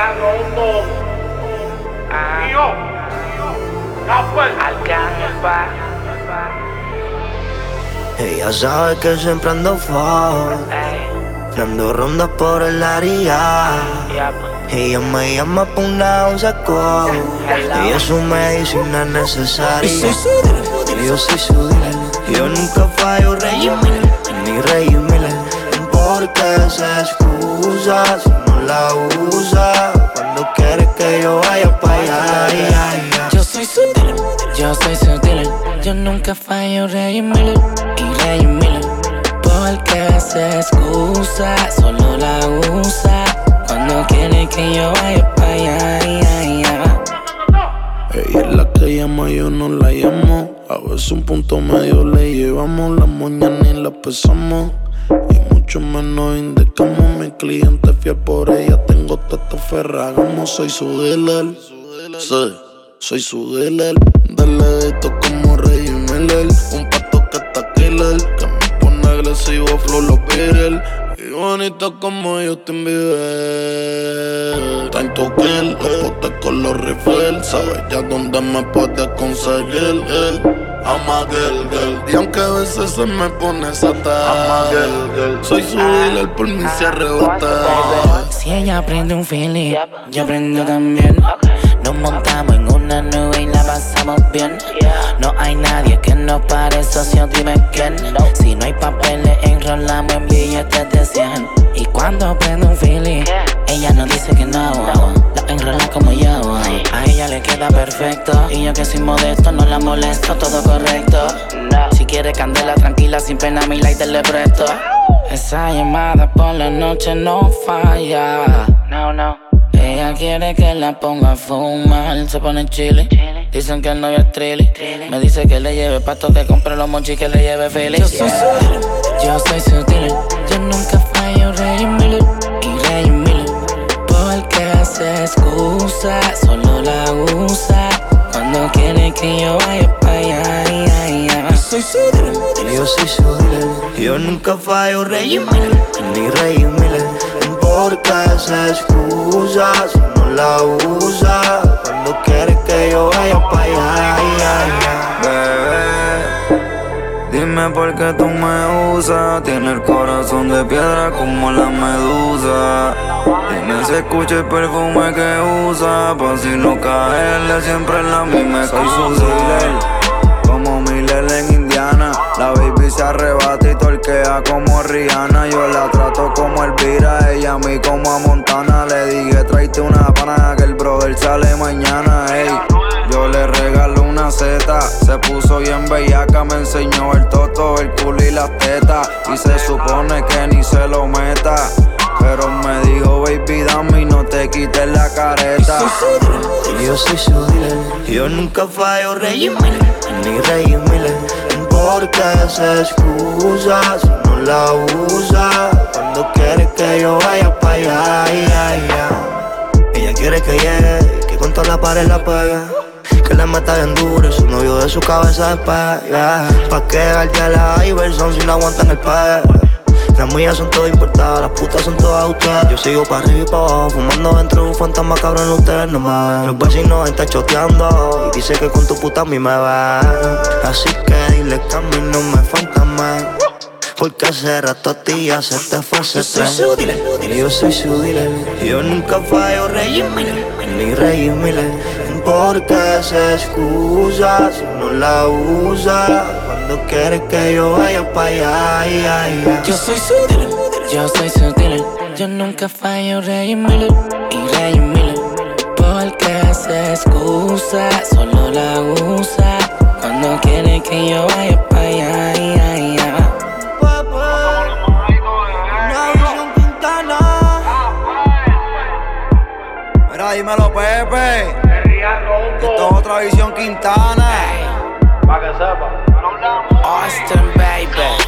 roto. Ella sabe que siempre ando full, dando rondas por el área. Ella me llama pa' una once call. Ella es su medicina necesaria. Yo soy su dealer. Yo nunca fallo Reggie Miller, ni Reggie Miller. Porque se excusa si no la usa, cuando quiere que yo vaya pa' allá. Yo soy su dealer, yo soy su dealer. Yo nunca fallo Reggie Miller y Reggie Miller. Porque se excusa, solo la usa cuando quiere que yo vaya pa' allá. Ella es la que llama, yo no la llamo. A veces un punto medio le llevamos. Las moñas ni las pesamos, y mucho menos indicamos. Mi cliente fiel por ella, tengo teta ferragamo. Soy su dealer, sí, soy su dealer. Dale esto como Reggie Miller. Un pato que está killer, que me pone agresivo, flow los Beatles. Y bonito como Justin Bieber. Time to kill, los potes con los rifles. Sabes ya dónde me puedes conseguir. I'm a girl. Y aunque a veces se me pone sata, soy su dealer, por mí se arrebata. Si ella prende un feeling, yo prendo también. Nos montamos en una nube y la pasamos bien. No hay nadie que nos pare, socio, dime quién. Si no hay papeles, enrolamos en billetes de 100. Y cuando prende un feeling, ella no dice que no. La enrola como yo. A ella le queda perfecto, y yo que soy modesto no la molesto, todo correcto. Si quiere candela tranquila, sin pena mi lighter le presto. Esa llamada por la noche no falla. No. Ella quiere que la ponga a fumar, se pone chile. Dicen que el novio es trilly. Me dice que le lleve pasto, que compre los monchis, que le lleve Philly. Yo soy su dealer, yo soy su dealer. Yo nunca fallo Reggie Miller y Reggie Miller. Porque se excusa, solo la usa cuando quiere que yo vaya pa' allá. Yo soy su dealer, yo soy su dealer. Yo nunca fallo Reggie Miller, ni Reggie Miller. Porque se excusa si no la usa, cuando quiere que yo vaya pa' allá. Bebé, dime por qué tú me usas. Tiene el corazón de piedra como la medusa. Dime si escucha el perfume que usa, pa' si no caerle siempre en la misma. Soy su dealer, como Miller en Indiana. La baby se arrebata y torquea como Rihanna. Yo la trato como Elvira, ella a mí como a Montana. Le dije tráete una pana que el brother sale mañana. Ey, yo le regalo una zeta. Se puso bien bellaca, me enseñó el toto, el culo y las tetas. Y se supone que ni se lo meta, pero me dijo baby dame y no te quites la careta. Yo soy su dealer. Yo nunca fallo Reggie Miller, ni Reggie Miller. Porque se excusa si no la usa, cuando quiere que yo vaya pa' allá. Ella quiere que llegue, que contra la pared la pegue, que le meta bien duro y su novio de su cabeza despega. Pa' que darle a la Iverson si no aguantan el pegue. Las mías son todas importadas, las putas son todas ustedes. Yo sigo pa' arriba y pa' abajo, fumando dentro de un fantasma, cabrón, ustedes no me ven. Los vecinos están choteando y dice que con tu puta a mí me va. Así que dile que a mí no me fantasma, porque hace rato a ti ya se te fue ese tren. Yo soy su dealer. Yo nunca fallo Reggie Miller, ni Reggie Miller. Porque se excusa si no la usa, cuando quiere que yo vaya pa' allá. Yo soy su dealer, yo soy su dealer. Yo nunca fallo Reggie Miller y Reggie Miller. Porque se excusa, solo la usa cuando quiere que yo vaya pa' allá. Mira, dímelo Pepe, esto es otra visión Quintana. Pa' que sepa. Austin, baby.